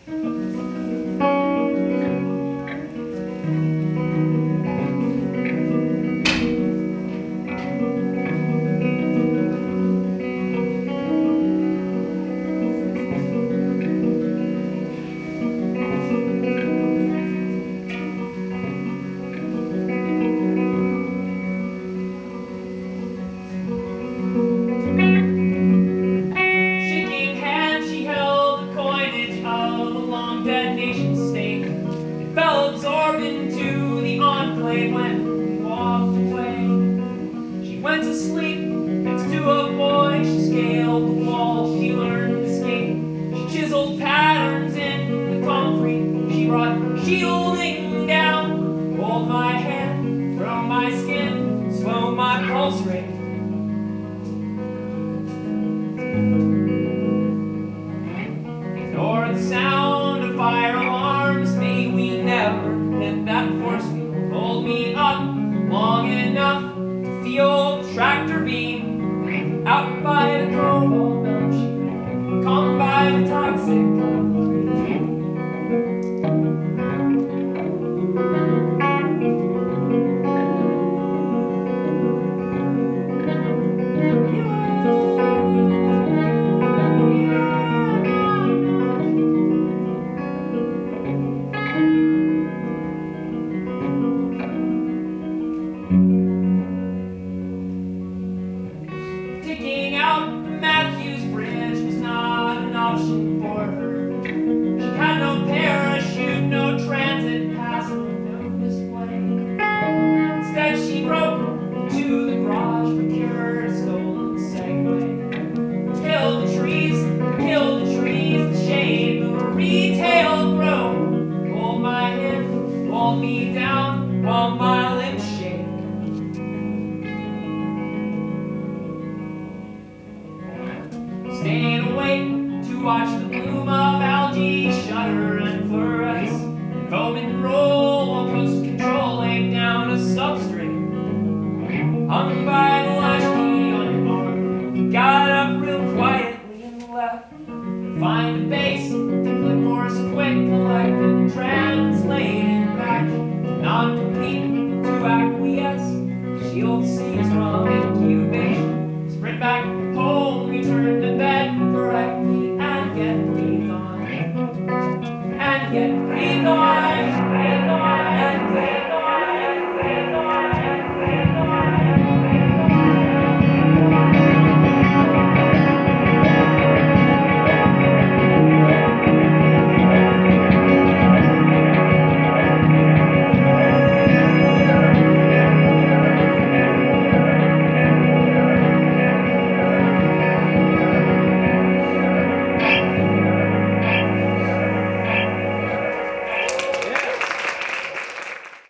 Shaking hands, she held the coinage of a long-dead nation-state. It fell absorbed into the enclave when we walked away. She went to sleep next to a boy. She scaled the wall. She learned to skate. She chiseled patterns in the concrete. She brought shielding down. Hold my hand, throw my skin, slow my pulse rate. Ignore the sound of fire alarms. May we never hit that force field. Hold me up long enough to feel the tractor beam. Out by the cobalt belt, calm by the toxic concrete. Digging out the Matthews Bridge was not an option for her. She had no parachute, no transit pass, no display. Instead, she broke into the garage, procured a stolen Segway. Kill the trees, the shade of a retail grow. Hold my hand, hold me down while my lips shake. Staying awake to watch the bloom of algae shudder and fluoresce, foam and roll while coast control laid down a substrate. Hung by the latchkey on your arm, got up real quietly and left to find a base, flip course quick, collected, translated back, non-compete to acquiesce, shield seas from incubation, sprint back home, return to bed correctly, and get breathed on, and get breathed on.